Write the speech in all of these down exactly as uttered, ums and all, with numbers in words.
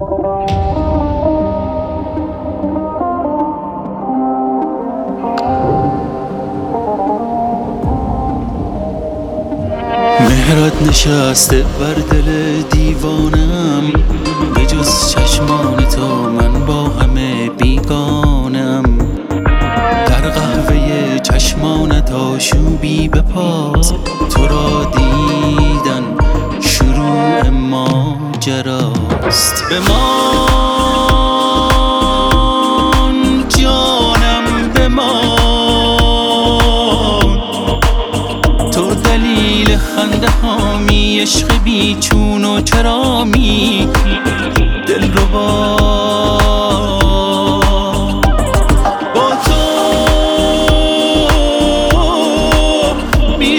مهرت نشسته بر دل دیوانم، به جز چشمان تو من با همه بیگانم. در قهوه چشمانت آشوبی بپاس، تو را دیدن شروع ماجراست. بمان جانم بمان، تو دلیل خنده هامی، عشق بیچون و چرامی دل رو با با تو بی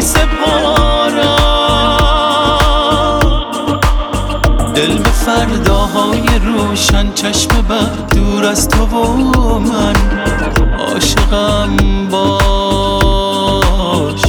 سپارم. دل به فرداهای روشن، چشم بد دور از تو و من عاشقم باش.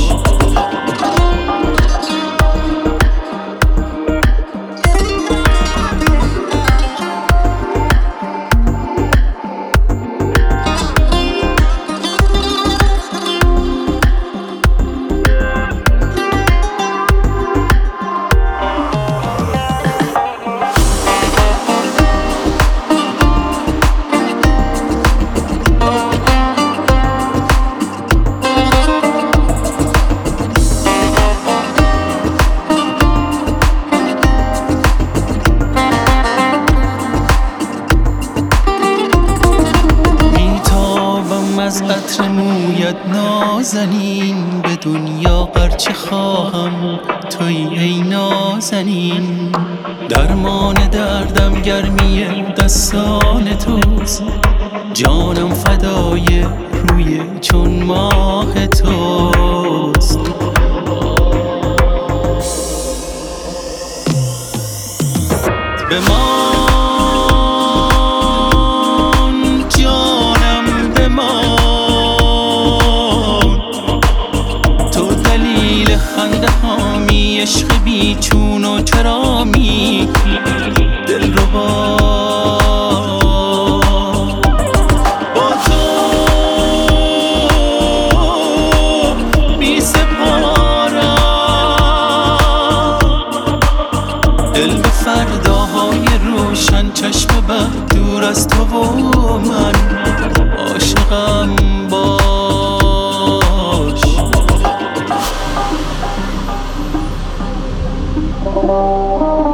از عطر مویت نازنین، به دنیا قرچه خواهم توی ای نازنین. درمان دردم گرمی دستان توست، جانم فدای روی چون ماه توست. بمان خنده هامی، عشق بیچون و چرامی دل رو با با تو بی سپارم. دل به فرداهای روشن، چشم بد دور از تو و من عاشقم باش.